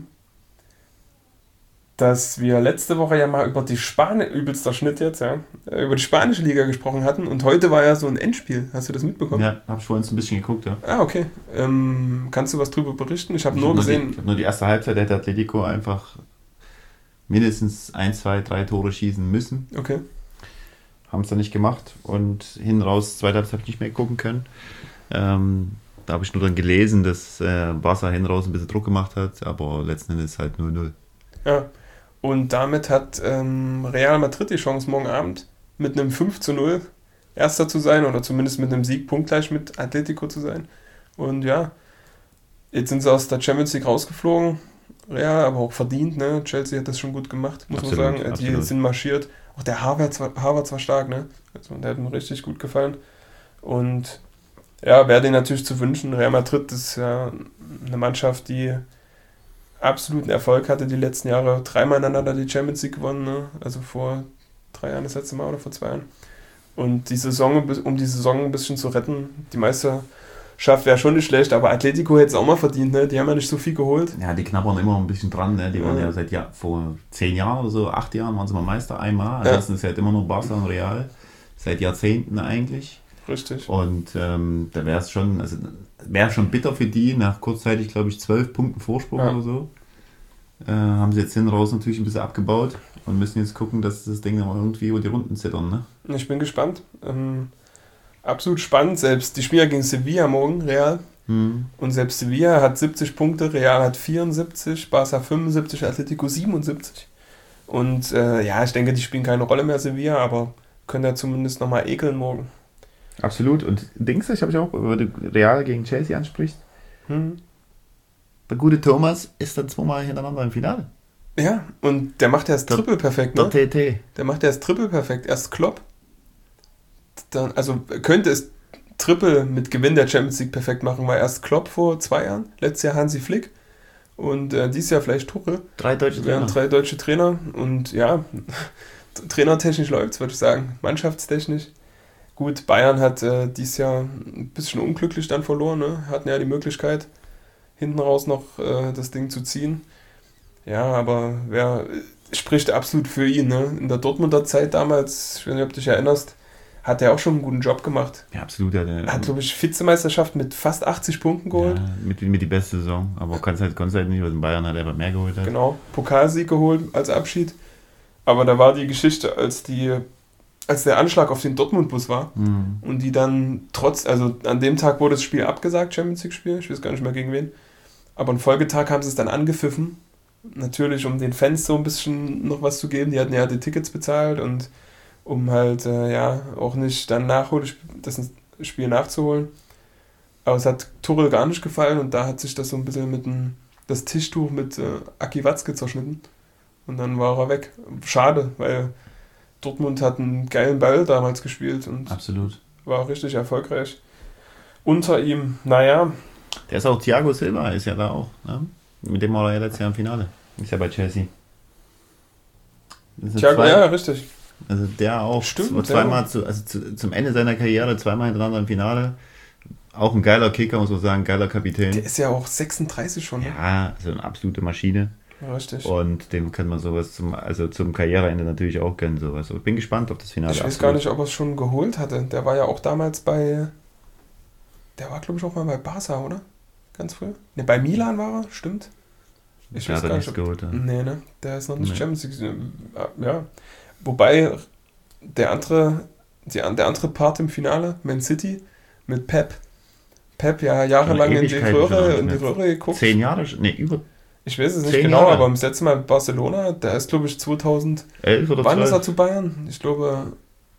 dass wir letzte Woche ja mal über die übelster Schnitt jetzt, ja, über die spanische Liga gesprochen hatten und heute war ja so ein Endspiel. Hast du das mitbekommen? Ja, habe ich vorhin ein bisschen geguckt, ja. Ah, okay. Kannst du was drüber berichten? Ich habe nur gesehen... Ich habe nur die erste Halbzeit, der Atletico einfach mindestens 1, 2, 3 Tore schießen müssen. Okay. Haben es dann nicht gemacht und hinten raus, zweite Halbzeit nicht mehr gucken können. Da habe ich nur dann gelesen, dass Barca hinten raus ein bisschen Druck gemacht hat, aber letzten Endes halt 0-0. Ja, und damit hat Real Madrid die Chance, morgen Abend mit einem 5-0 Erster zu sein oder zumindest mit einem Sieg punktgleich mit Atletico zu sein. Und ja, jetzt sind sie aus der Champions League rausgeflogen. Real, aber auch verdient, ne? Chelsea hat das schon gut gemacht, muss man sagen. Die sind marschiert. Auch der Havertz war stark, ne? Also der hat mir richtig gut gefallen. Und ja, wäre denen natürlich zu wünschen. Real Madrid ist ja eine Mannschaft, die absoluten Erfolg hatte die letzten Jahre. 3-mal ineinander die Champions League gewonnen, ne? Also vor 3 Jahren das letzte Mal oder vor 2 Jahren. Und um die Saison ein bisschen zu retten, die Meisterschaft wäre schon nicht schlecht, aber Atletico hätte es auch mal verdient, ne? Die haben ja nicht so viel geholt. Ja, die knabbern immer ein bisschen dran, ne? Die waren ja vor 10 Jahren oder so, 8 Jahren waren sie mal Meister, einmal. Ansonsten ist halt immer nur Barca und Real. Seit Jahrzehnten eigentlich. Richtig. Und da wäre es schon, also wäre schon bitter für die, nach kurzzeitig, glaube ich, 12 Punkten Vorsprung oder so. Haben sie jetzt hinten raus natürlich ein bisschen abgebaut und müssen jetzt gucken, dass das Ding dann irgendwie über die Runden zittern, ne? Ich bin gespannt. Absolut spannend, selbst die spielen ja gegen Sevilla morgen, Real. Und selbst Sevilla hat 70 Punkte, Real hat 74, Barca 75, Atletico 77. Und ich denke, die spielen keine Rolle mehr, Sevilla, aber können ja zumindest nochmal ekeln morgen. Absolut. Und denkst du, ich habe ja auch, wenn du Real gegen Chelsea ansprichst, der gute Thomas ist dann 2-mal hintereinander im Finale. Ja, und der macht ja das Triple perfekt, ne? Der TT. Der macht ja das Triple perfekt. Erst Klopp, dann, also könnte es Triple mit Gewinn der Champions League perfekt machen, weil erst Klopp vor 2 Jahren, letztes Jahr Hansi Flick und dieses Jahr vielleicht Tuchel. 3 deutsche Trainer. 3 deutsche Trainer und ja, trainertechnisch läuft es, würde ich sagen. Mannschaftstechnisch. Gut, Bayern hat dieses Jahr ein bisschen unglücklich dann verloren, ne? Hatten ja die Möglichkeit, hinten raus noch das Ding zu ziehen. Ja, aber wer spricht absolut für ihn, ne? In der Dortmunder Zeit damals, ich weiß nicht, ob du dich erinnerst, hat er auch schon einen guten Job gemacht. Ja, absolut. Hat, glaube ich, Vizemeisterschaft mit fast 80 Punkten geholt. Ja, mit die beste Saison, aber konntest halt nicht, weil in Bayern hat er mehr geholt hat. Genau, Pokalsieg geholt als Abschied. Aber da war die Geschichte, als der Anschlag auf den Dortmund-Bus war und die dann also an dem Tag wurde das Spiel abgesagt, Champions League-Spiel, ich weiß gar nicht mehr gegen wen, aber am Folgetag haben sie es dann angepfiffen, natürlich um den Fans so ein bisschen noch was zu geben, die hatten ja die Tickets bezahlt und um halt auch nicht dann das Spiel nachzuholen, aber es hat Tuchel gar nicht gefallen und da hat sich das so ein bisschen mit das Tischtuch mit Aki Watzke zerschnitten und dann war er weg. Schade, weil Dortmund hat einen geilen Ball damals gespielt und absolut. War richtig erfolgreich. Unter ihm, naja. Der ist auch Thiago Silva, ist ja da auch. Ne? Mit dem war er ja letztes Jahr im Finale. Ist ja bei Chelsea. Thiago, ja, richtig. Also der auch. Stimmt, zweimal zum Ende seiner Karriere, 2-mal hintereinander im Finale. Auch ein geiler Kicker, muss man sagen, geiler Kapitän. Der ist ja auch 36 schon. Ne? Ja, also eine absolute Maschine. Richtig. Und dem kann man sowas zum Karriereende natürlich auch gönnen. Sowas. Ich bin gespannt, ob das Finale Ich weiß gar nicht, ob er es schon geholt hatte. Der war ja auch damals der war glaube ich auch mal bei Barca, oder? Ganz früh. Ne, bei Milan war er, stimmt. Ich weiß gar nicht, geholt, ja. Nee, ne? Der ist noch nicht Champions League. Ja. Wobei der andere Part im Finale, Man City, mit Pep. Pep ja jahrelang in die Röhre geguckt. 10 Jahre? Ne, über. Ich weiß es nicht genau, Jahre. Aber das letzte Mal in Barcelona, der ist glaube ich 2011 oder 12. Wann ist er zu Bayern? Ich glaube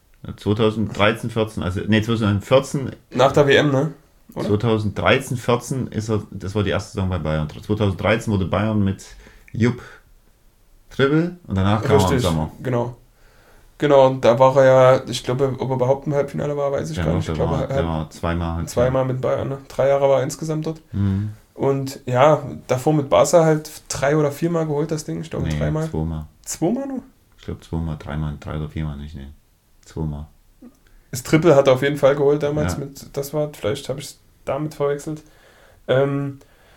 2013, 14, also ne 2014. Nach der WM, ne? Oder? 2013, 14 das war die erste Saison bei Bayern. 2013 wurde Bayern mit Jupp Tribbel und danach kam er im Sommer. Genau, und da war er ja, ich glaube, ob er überhaupt im Halbfinale war, weiß ich gar nicht. Der war zweimal. Zweimal mit Bayern, ne? 3 Jahre war er insgesamt dort. Und ja, davor mit Barca halt 3 oder 4 Mal geholt, das Ding. Ich glaube 3 Mal. 2 Mal. 2 Mal nur? Ich glaube 2 Mal, 3 Mal, 3 oder 4 Mal nicht, ne. 2 Mal. Das Triple hat er auf jeden Fall geholt damals vielleicht habe ich es damit verwechselt. Der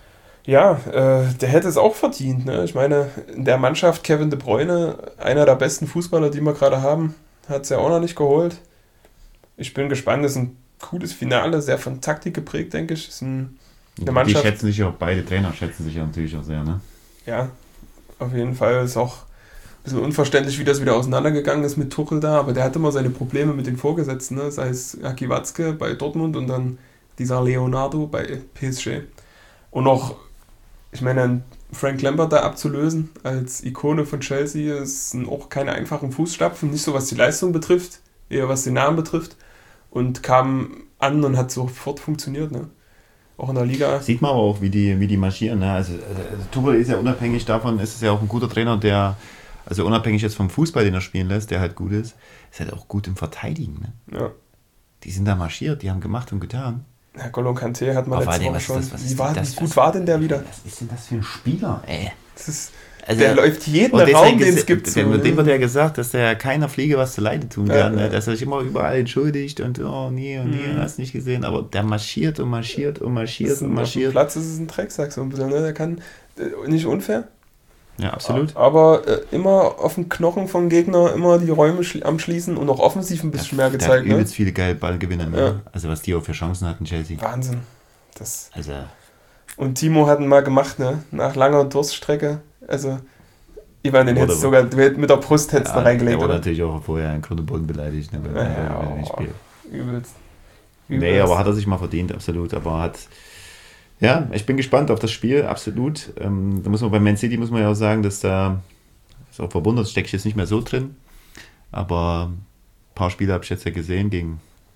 hätte es auch verdient, ne? Ich meine, in der Mannschaft Kevin De Bruyne, einer der besten Fußballer, die wir gerade haben, hat es ja auch noch nicht geholt. Ich bin gespannt, das ist ein cooles Finale, sehr von Taktik geprägt, denke ich. Ist eine Mannschaft. Die schätzen sich auch, beide Trainer schätzen sich ja natürlich auch sehr, ne? Ja, auf jeden Fall ist auch ein bisschen unverständlich, wie das wieder auseinandergegangen ist mit Tuchel da, aber der hatte immer seine Probleme mit den Vorgesetzten, ne? Sei es Aki Watzke bei Dortmund und dann dieser Leonardo bei PSG. Und auch, ich meine, Frank Lampard da abzulösen als Ikone von Chelsea ist auch keine einfachen Fußstapfen, nicht so was die Leistung betrifft, eher was den Namen betrifft, und kam an und hat sofort funktioniert, ne? Auch in der Liga. Sieht man aber auch, wie die marschieren, ne? Also Tuchel ist ja unabhängig davon, ist es ja auch ein guter Trainer, der, also unabhängig jetzt vom Fußball, den er spielen lässt, der halt gut ist halt auch gut im Verteidigen, ne? Ja. Die sind da marschiert, die haben gemacht und getan. Herr N'Golo Kanté hat man letzte Woche schon. Wie gut war denn der wieder? Was ist denn das für ein Spieler, ey? Der läuft jeden Raum, den es gibt. Dem wird ja gesagt, dass der keiner Fliege was zu Leide tun kann. Ne? Dass er sich immer überall entschuldigt und nie, hast nicht gesehen. Aber der marschiert und marschiert und marschiert und marschiert. Auf dem Platz ist es ein Drecksack so ein bisschen. Ne? Der kann nicht unfair. Ja, absolut. Aber immer auf den Knochen vom Gegner, immer die Räume am Schließen und auch offensiv ein bisschen mehr gezeigt. Der hat übelst viele geile Ballgewinner. Ne? Ja. Also was die auch für Chancen hatten, Chelsea. Wahnsinn. Also. Und Timo hat ihn mal gemacht, ne? Nach langer Durststrecke. Also, ich meine, den hättest sogar mit der Brust hättest du reingelegt. Der wurde natürlich auch vorher in Grund und Boden beleidigt. Ne? Übelst. Nee, aber hat er sich mal verdient, absolut. Aber ja, ich bin gespannt auf das Spiel, absolut. Da muss man bei Man City muss man ja auch sagen, dass da ist auch verwundert, stecke ich jetzt nicht mehr so drin. Aber ein paar Spiele habe ich jetzt ja gesehen, gegen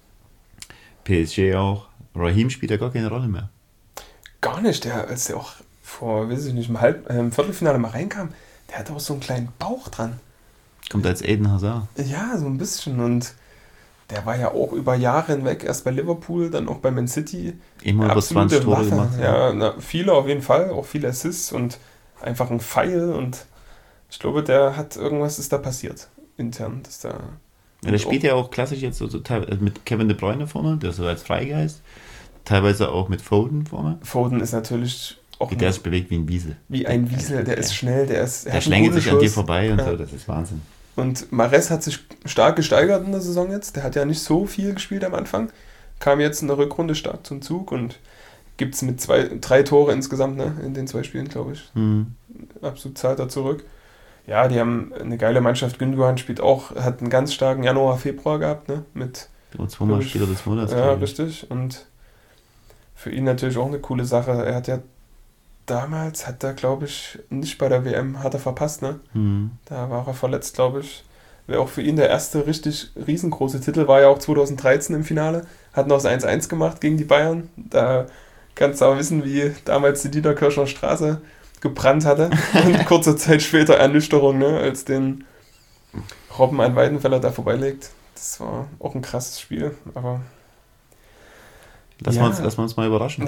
PSG auch. Raheem spielt ja gar keine Rolle mehr. Gar nicht, als der auch vor, weiß ich nicht, im Viertelfinale mal reinkam, der hat auch so einen kleinen Bauch dran. Kommt als Eden Hazard. Ja, so ein bisschen. Und der war ja auch über Jahre hinweg, erst bei Liverpool, dann auch bei Man City. Immer über 20 Tore gemacht. Ja, viele auf jeden Fall, auch viele Assists und einfach ein Pfeil. Und ich glaube, ist da passiert, intern. Der spielt ja auch klassisch jetzt so mit Kevin De Bruyne vorne, der so als Freigeist. Teilweise auch mit Foden vorne. Foden ist natürlich auch... Der ist bewegt wie ein Wiesel. Wie ein Wiesel, der ist schnell, der schlängelt sich an dir vorbei und so, das ist Wahnsinn. Und Mahrez hat sich stark gesteigert in der Saison jetzt. Der hat ja nicht so viel gespielt am Anfang. Kam jetzt in der Rückrunde stark zum Zug und gibt es mit 3 Tore insgesamt, ne, in den 2 Spielen, glaube ich. Absolut zahlt er zurück. Ja, die haben eine geile Mannschaft. Gündogan hat einen ganz starken Januar, Februar gehabt, ne? Mit 2-mal Spieler des Monats. Ja, richtig. Und für ihn natürlich auch eine coole Sache. Er hat ja damals, glaube ich, nicht bei der WM, hat er verpasst, ne? Da war er verletzt, glaube ich. Wäre auch für ihn der erste richtig riesengroße Titel, war ja auch 2013 im Finale. Hat noch das 1-1 gemacht gegen die Bayern. Da kannst du auch wissen, wie damals die Niederkirchner Straße gebrannt hatte. Und kurze Zeit später Ernüchterung, ne? Als den Robben an Weidenfeller da vorbeilegt. Das war auch ein krasses Spiel, aber... Lassen wir uns mal überraschen.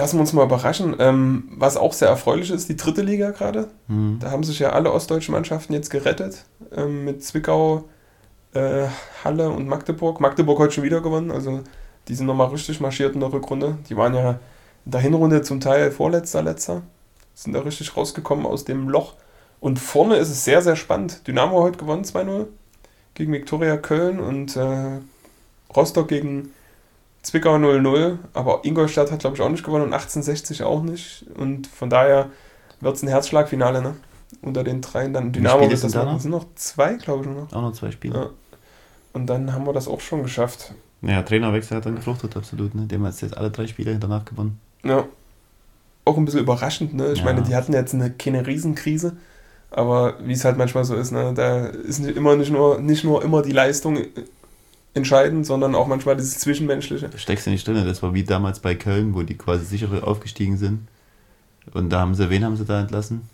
Was auch sehr erfreulich ist, die 3. Liga gerade. Da haben sich ja alle ostdeutschen Mannschaften jetzt gerettet. Mit Zwickau, Halle und Magdeburg. Magdeburg heute schon wieder gewonnen. Also die sind nochmal richtig marschiert in der Rückrunde. Die waren ja in der Hinrunde zum Teil letzter. Sind da richtig rausgekommen aus dem Loch. Und vorne ist es sehr, sehr spannend. Dynamo heute gewonnen 2-0 gegen Viktoria Köln und Rostock gegen Zwickau 0-0, aber Ingolstadt hat, glaube ich, auch nicht gewonnen und 1860 auch nicht. Und von daher wird es ein Herzschlagfinale, ne? Unter den 3. Dann Dynamo das sind noch 2, glaube ich, noch. Auch noch 2 Spiele. Ja. Und dann haben wir das auch schon geschafft. Ja, Trainerwechsel hat dann gefruchtet, absolut, ne? Dem hat jetzt alle 3 Spiele danach gewonnen. Ja. Auch ein bisschen überraschend, ne? Ich meine, die hatten jetzt keine Riesenkrise, aber wie es halt manchmal so ist, ne? Da ist nicht nur immer die Leistung entscheidend, sondern auch manchmal dieses Zwischenmenschliche. Da steckst du nicht drin, das war wie damals bei Köln, wo die quasi sicher aufgestiegen sind. Und wen haben sie da entlassen?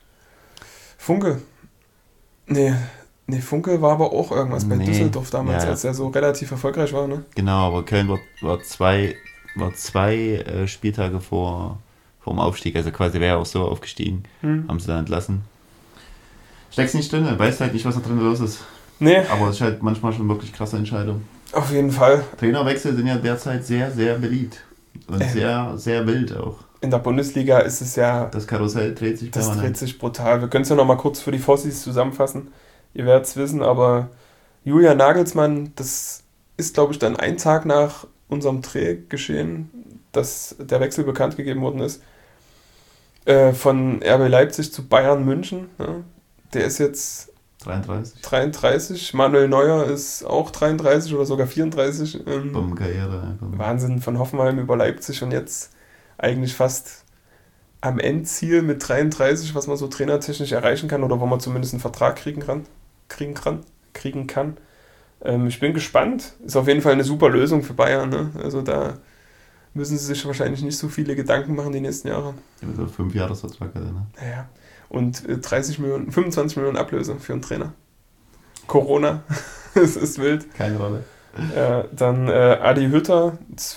Funke. Nee, Funke war aber auch irgendwas bei Düsseldorf damals, als er so relativ erfolgreich war, ne? Genau, aber Köln war zwei Spieltage vor dem Aufstieg, also quasi wäre auch so aufgestiegen, haben sie da entlassen. Steckst nicht drin, weißt halt nicht, was da drin los ist. Nee. Aber es ist halt manchmal schon wirklich krasse Entscheidung. Auf jeden Fall. Trainerwechsel sind ja derzeit sehr, sehr beliebt. Und sehr, sehr wild auch. In der Bundesliga ist es ja... Das Karussell dreht sich permanent. Das dreht sich brutal. Wir können es ja noch mal kurz für die Fossis zusammenfassen. Ihr werdet es wissen, aber Julian Nagelsmann, das ist, glaube ich, dann ein Tag nach unserem Dreh geschehen, dass der Wechsel bekannt gegeben worden ist. Von RB Leipzig zu Bayern München. Ja. Der ist jetzt... 33. Manuel Neuer ist auch 33 oder sogar 34. Bombenkarriere. Wahnsinn, von Hoffenheim über Leipzig und jetzt eigentlich fast am Endziel mit 33, was man so trainertechnisch erreichen kann oder wo man zumindest einen Vertrag kriegen kann. Ich bin gespannt. Ist auf jeden Fall eine super Lösung für Bayern. Ne? Also da müssen sie sich wahrscheinlich nicht so viele Gedanken machen die nächsten Jahre. Ja, mit so 5 Jahresvertrag, ne? Ja. Und 25 Millionen Ablöse für einen Trainer. Corona, es ist wild. Keine Rolle. Dann Adi Hütter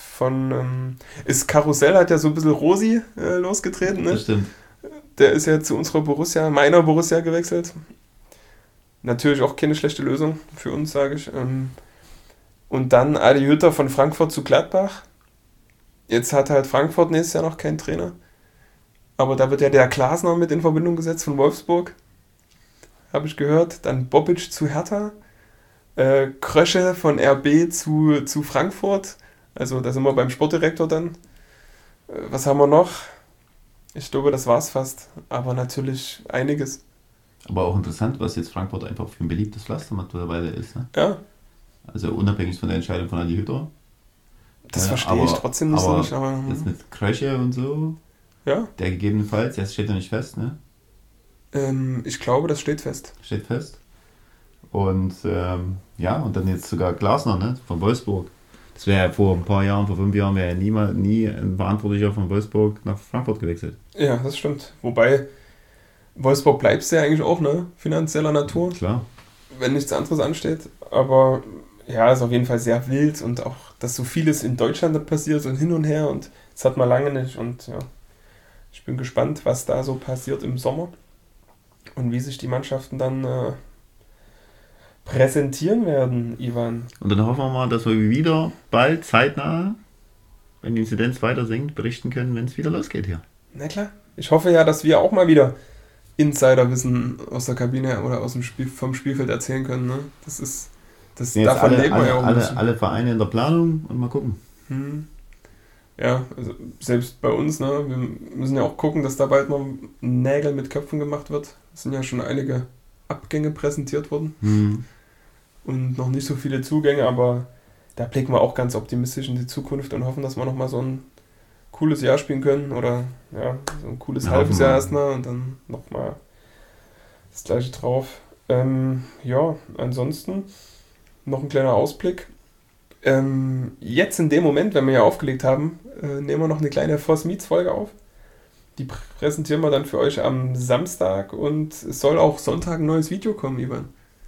ist Karussell, hat ja so ein bisschen Rosi losgetreten. Ne? Das stimmt. Der ist ja zu meiner Borussia gewechselt. Natürlich auch keine schlechte Lösung für uns, sage ich. Und dann Adi Hütter von Frankfurt zu Gladbach. Jetzt hat halt Frankfurt nächstes Jahr noch keinen Trainer. Aber da wird ja der Glasner mit in Verbindung gesetzt von Wolfsburg. Habe ich gehört. Dann Bobic zu Hertha. Krösche von RB zu Frankfurt. Also da sind wir beim Sportdirektor dann. Was haben wir noch? Ich glaube, das war's fast. Aber natürlich einiges. Aber auch interessant, was jetzt Frankfurt einfach für ein beliebtes Pflaster mittlerweile ist. Ne? Ja. Also unabhängig von der Entscheidung von Adi Hütter. Das verstehe ich trotzdem nicht so. Aber das mit Krösche und so, ja. Der gegebenenfalls, das steht ja nicht fest, ne? Ich glaube, das steht fest. Steht fest. Und und dann jetzt sogar Glasner, ne? Von Wolfsburg. Das wäre ja vor ein paar Jahren, vor 5 Jahren, wäre ja nie ein Verantwortlicher von Wolfsburg nach Frankfurt gewechselt. Ja, das stimmt. Wobei, Wolfsburg bleibst ja eigentlich auch, ne? Finanzieller Natur. Klar. Wenn nichts anderes ansteht. Aber ja, ist auf jeden Fall sehr wild und auch, dass so vieles in Deutschland passiert und hin und her und das hat man lange nicht. Und ja, ich bin gespannt, was da so passiert im Sommer und wie sich die Mannschaften dann präsentieren werden, Ivan. Und dann hoffen wir mal, dass wir wieder bald zeitnah, wenn die Inzidenz weiter sinkt, berichten können, wenn es wieder losgeht hier. Na klar. Ich hoffe ja, dass wir auch mal wieder Insiderwissen aus der Kabine oder vom Spielfeld erzählen können. Ne? Davon leben wir ja auch ein bisschen. Alle Vereine in der Planung und mal gucken. Ja, also selbst bei uns, ne, wir müssen ja auch gucken, dass da bald mal Nägel mit Köpfen gemacht wird. Es sind ja schon einige Abgänge präsentiert worden und noch nicht so viele Zugänge, aber da blicken wir auch ganz optimistisch in die Zukunft und hoffen, dass wir nochmal so ein cooles Jahr spielen können oder ja, so ein cooles halbes Jahr erstmal und dann nochmal das gleiche drauf. Ansonsten noch ein kleiner Ausblick. Jetzt in dem Moment, wenn wir ja aufgelegt haben, nehmen wir noch eine kleine Voss Meets Folge auf. Die präsentieren wir dann für euch am Samstag und es soll auch Sonntag ein neues Video kommen, Ivan.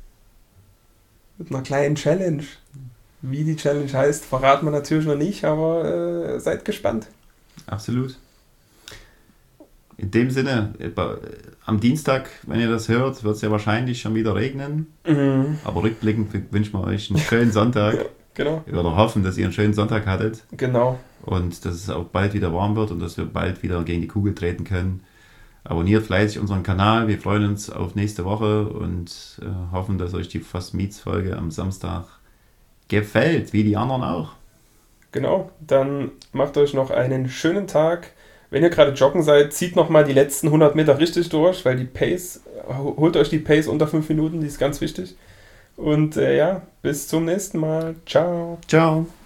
Mit einer kleinen Challenge. Wie die Challenge heißt, verraten wir natürlich noch nicht, aber seid gespannt. Absolut. In dem Sinne, am Dienstag, wenn ihr das hört, wird es ja wahrscheinlich schon wieder regnen. Aber rückblickend wünschen wir euch einen schönen Sonntag. Ja, genau. Wir würden hoffen, dass ihr einen schönen Sonntag hattet. Genau. Und dass es auch bald wieder warm wird und dass wir bald wieder gegen die Kugel treten können. Abonniert fleißig unseren Kanal. Wir freuen uns auf nächste Woche und hoffen, dass euch die Voss Meets Folge am Samstag gefällt, wie die anderen auch. Genau, dann macht euch noch einen schönen Tag. Wenn ihr gerade joggen seid, zieht nochmal die letzten 100 Meter richtig durch, weil die Pace, holt euch die Pace unter 5 Minuten, die ist ganz wichtig. Und bis zum nächsten Mal. Ciao. Ciao.